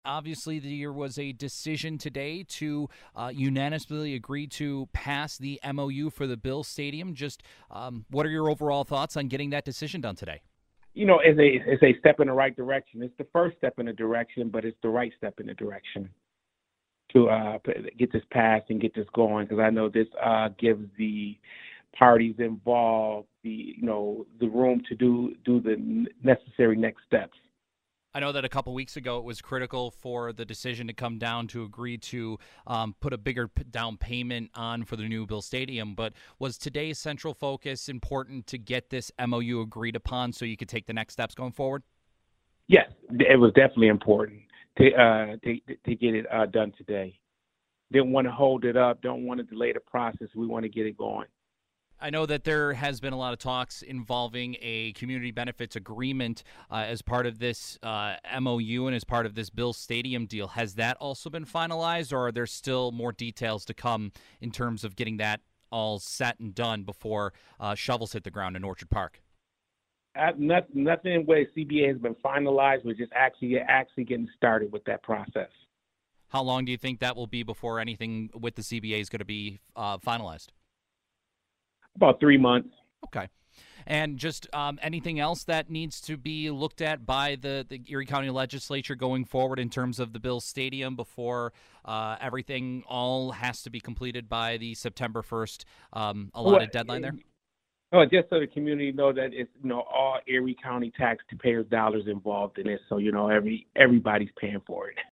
Obviously, there was a decision today to unanimously agree to pass the MOU for the Bill Stadium. Just what are your overall thoughts on getting that decision done today? It's a step in the right direction. It's the first step in the direction, but it's the right step in the direction to get this passed and get this going. Because I know this gives the parties involved the room to do the necessary next steps. I know that a couple weeks ago it was critical for the decision to come down to agree to put a bigger down payment on for the new Bill Stadium. But was today's central focus important to get this MOU agreed upon so you could take the next steps going forward? Yes, it was definitely important to get it done today. Didn't want to hold it up. Don't want to delay the process. We want to get it going. I know that there has been a lot of talks involving a community benefits agreement as part of this MOU and as part of this Bill Stadium deal. Has that also been finalized, or are there still more details to come in terms of getting that all set and done before shovels hit the ground in Orchard Park? Nothing in way CBA has been finalized. We're just actually getting started with that process. How long do you think that will be before anything with the CBA is going to be finalized? About 3 months. Okay. And just anything else that needs to be looked at by the Erie County Legislature going forward in terms of the Bill Stadium before everything all has to be completed by the September 1st allotted deadline there? Oh, just so the community know that it's all Erie County taxpayers' dollars involved in it. So everybody's paying for it.